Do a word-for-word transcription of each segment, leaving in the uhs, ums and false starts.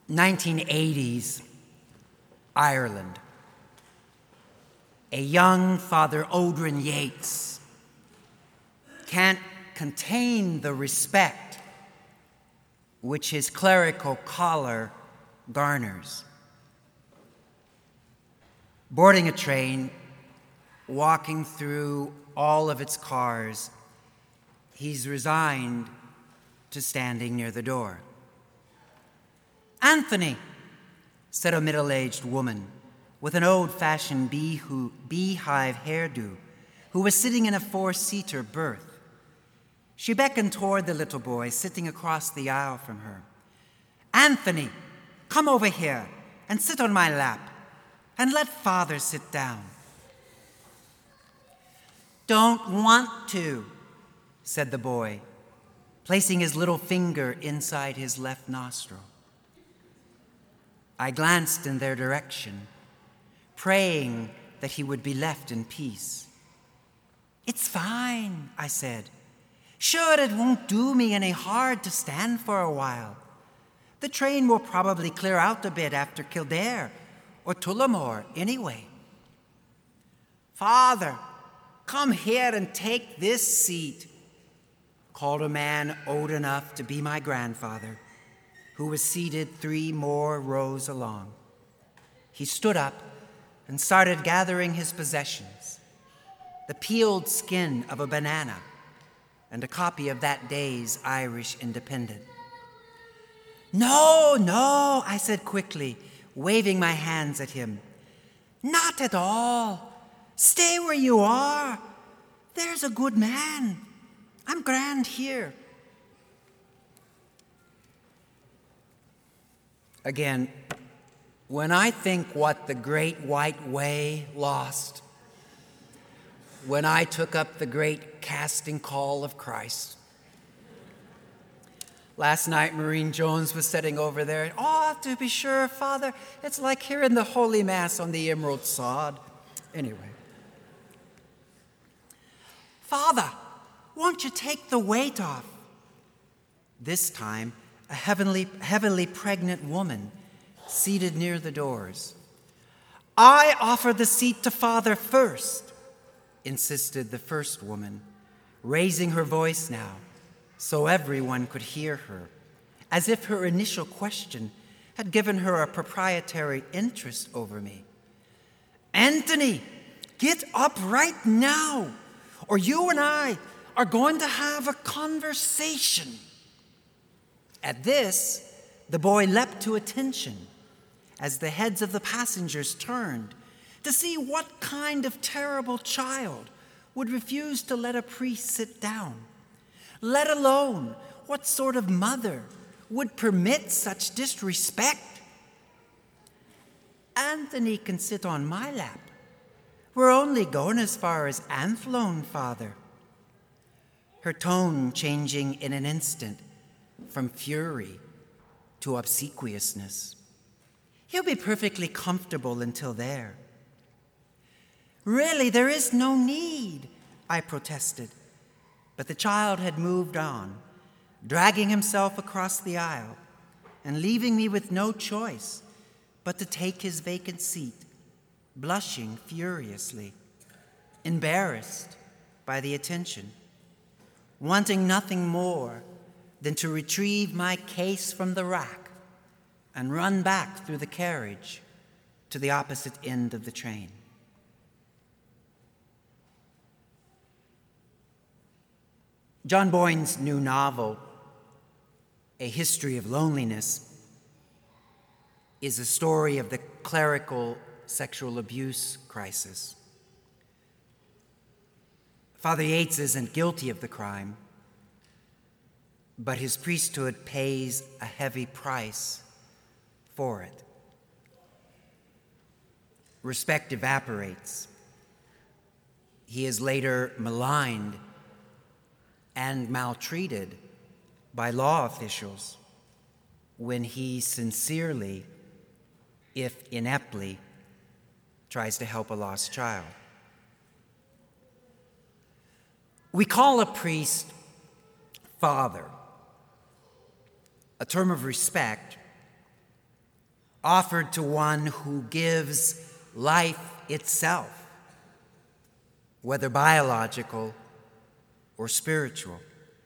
nineteen eighties, Ireland. A young Father Odrin Yates can't contain the respect which his clerical collar garners. Boarding a train, walking through all of its cars, he's resigned to standing near the door. "Anthony," said a middle-aged woman with an old-fashioned beehive hairdo who was sitting in a four-seater berth. She beckoned toward the little boy sitting across the aisle from her. "Anthony, come over here and sit on my lap, and let Father sit down." "Don't want to," said the boy, placing his little finger inside his left nostril. I glanced in their direction, praying that he would be left in peace. "It's fine," I said. "Sure, it won't do me any harm to stand for a while. The train will probably clear out a bit after Kildare or Tullamore anyway." "Father, come here and take this seat," called a man old enough to be my grandfather, who was seated three more rows along. He stood up and started gathering his possessions: the peeled skin of a banana and a copy of that day's Irish Independent. "No, no," I said quickly, waving my hands at him. "Not at all. Stay where you are. There's a good man. I'm grand here." Again, when I think what the Great White Way lost, when I took up the great casting call of Christ. Last night, Maureen Jones was sitting over there. "Oh, to be sure, Father, it's like hearing the Holy Mass on the emerald sod." Anyway. "Father, won't you take the weight off?" This time, a heavenly, heavily pregnant woman seated near the doors. "I offer the seat to Father first," insisted the first woman, raising her voice now so everyone could hear her, as if her initial question had given her a proprietary interest over me. "Anthony, get up right now, or you and I are going to have a conversation." At this, the boy leapt to attention as the heads of the passengers turned to see what kind of terrible child would refuse to let a priest sit down, let alone what sort of mother would permit such disrespect. "Anthony can sit on my lap. We're only going as far as Athlone, Father." Her tone changing in an instant from fury to obsequiousness. "He'll be perfectly comfortable until there." "Really, there is no need," I protested. But the child had moved on, dragging himself across the aisle and leaving me with no choice but to take his vacant seat, blushing furiously, embarrassed by the attention, wanting nothing more than to retrieve my case from the rack and run back through the carriage to the opposite end of the train. John Boyne's new novel, A History of Loneliness, is a story of the clerical sexual abuse crisis. Father Yates isn't guilty of the crime, but his priesthood pays a heavy price for it. Respect evaporates. He is later maligned and maltreated by law officials when he sincerely, if ineptly, tries to help a lost child. We call a priest father, a term of respect offered to one who gives life itself, whether biological or spiritual.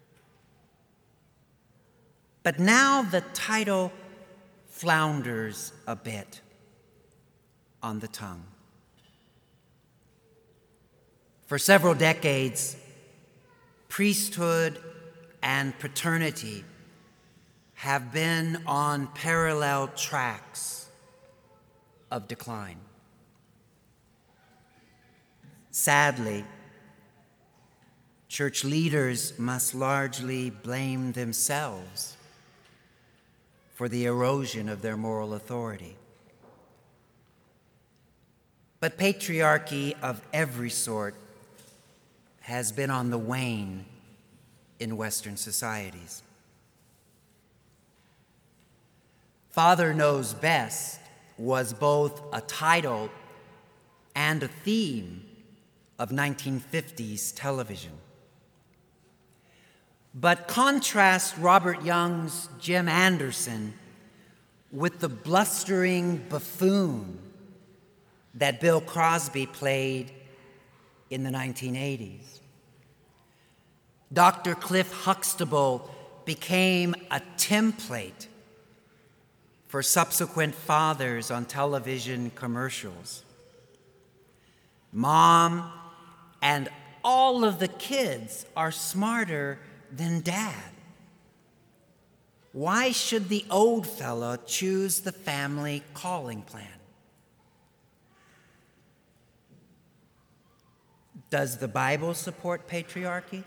But now the title flounders a bit on the tongue. For several decades, priesthood and paternity have been on parallel tracks of decline. Sadly, church leaders must largely blame themselves for the erosion of their moral authority. But patriarchy of every sort has been on the wane in Western societies. Father Knows Best was both a title and a theme of nineteen fifties television. But contrast Robert Young's Jim Anderson with the blustering buffoon that Bill Crosby played in the nineteen eighties. Doctor Cliff Huxtable became a template for subsequent fathers on television commercials. Mom and all of the kids are smarter than Dad. Why should the old fellow choose the family calling plan? Does the Bible support patriarchy?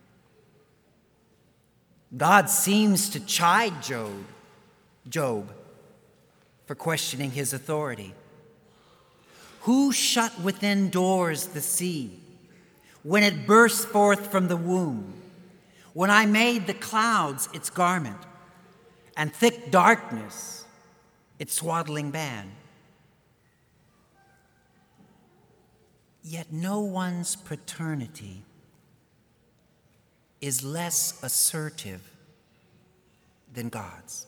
God seems to chide Job, Job for questioning his authority. Who shut within doors the sea when it burst forth from the womb? When I made the clouds its garment and thick darkness its swaddling band? Yet no one's paternity is less assertive than God's.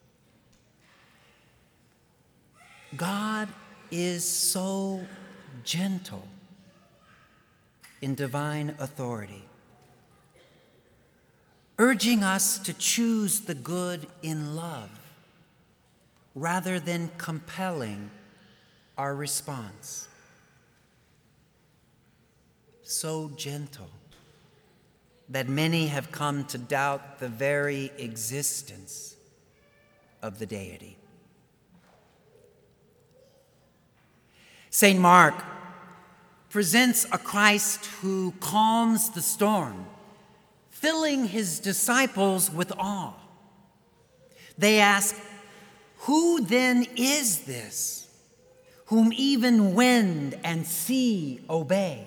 God is so gentle in divine authority, urging us to choose the good in love rather than compelling our response. So gentle that many have come to doubt the very existence of the deity. Saint Mark presents a Christ who calms the storm, filling his disciples with awe. They ask, "Who then is this, whom even wind and sea obey?"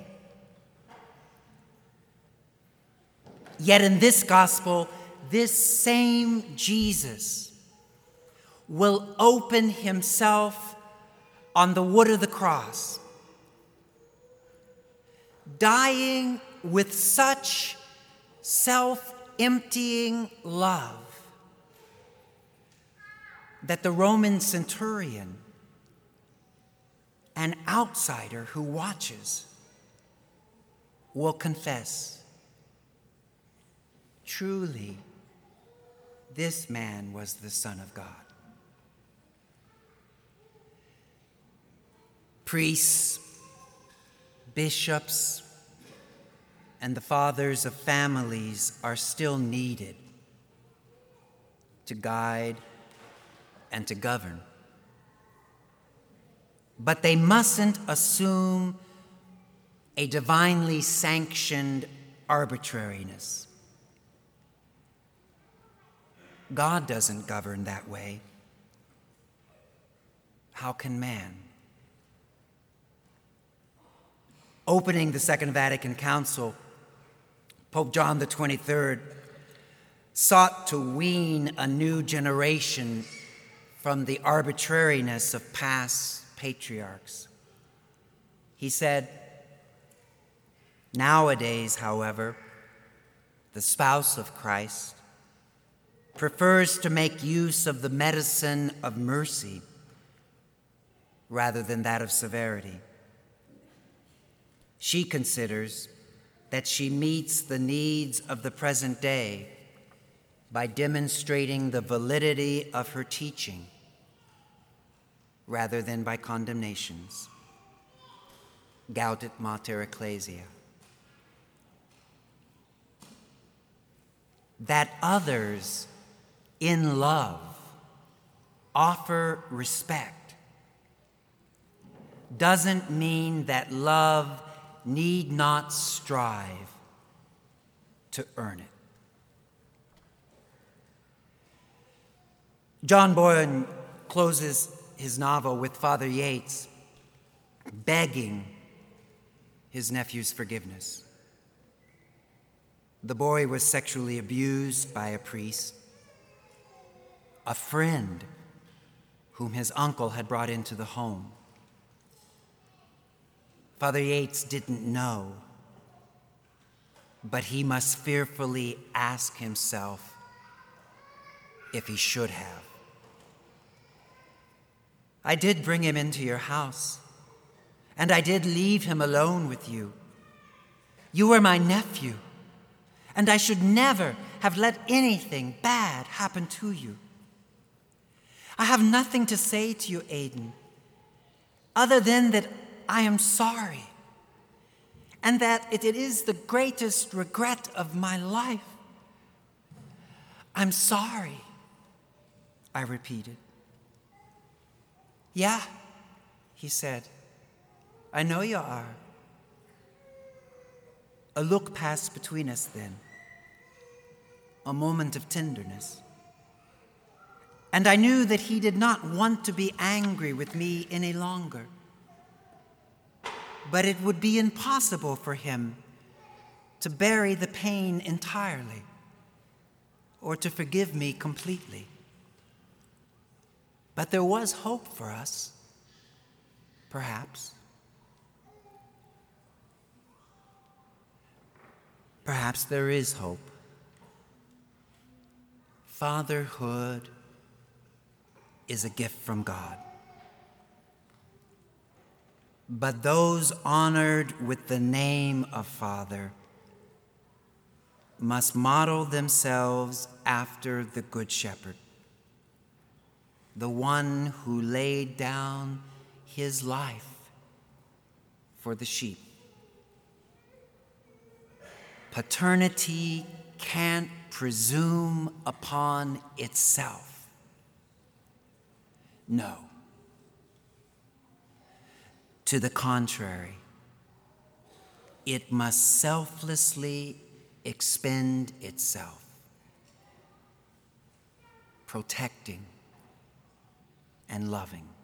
Yet in this gospel, this same Jesus will open himself on the wood of the cross, dying with such self-emptying love that the Roman centurion, an outsider who watches, will confess, "Truly, this man was the Son of God." Priests, bishops, and the fathers of families are still needed to guide and to govern. But they mustn't assume a divinely sanctioned arbitrariness. God doesn't govern that way. How can man? Opening the Second Vatican Council, Pope John the twenty-third sought to wean a new generation from the arbitrariness of past patriarchs. He said, "Nowadays, however, the spouse of Christ prefers to make use of the medicine of mercy rather than that of severity. She considers that she meets the needs of the present day by demonstrating the validity of her teaching rather than by condemnations. Gaudet mater ecclesia. That others in love offer respect doesn't mean that love need not strive to earn it. John Boyne closes his novel with Father Yates begging his nephew's forgiveness. The boy was sexually abused by a priest, a friend whom his uncle had brought into the home. Father Yates didn't know, but he must fearfully ask himself if he should have. I did bring him into your house, and I did leave him alone with you. You were my nephew, and I should never have let anything bad happen to you. I have nothing to say to you, Aidan, other than that I am sorry, and that it is the greatest regret of my life. I'm sorry, I repeated. Yeah, he said, I know you are. A look passed between us then, a moment of tenderness. And I knew that he did not want to be angry with me any longer. But it would be impossible for him to bury the pain entirely or to forgive me completely. But there was hope for us, perhaps. Perhaps there is hope. Fatherhood is a gift from God. But those honored with the name of Father must model themselves after the Good Shepherd, the one who laid down his life for the sheep. Paternity can't presume upon itself. No. To the contrary, it must selflessly expend itself, protecting and loving.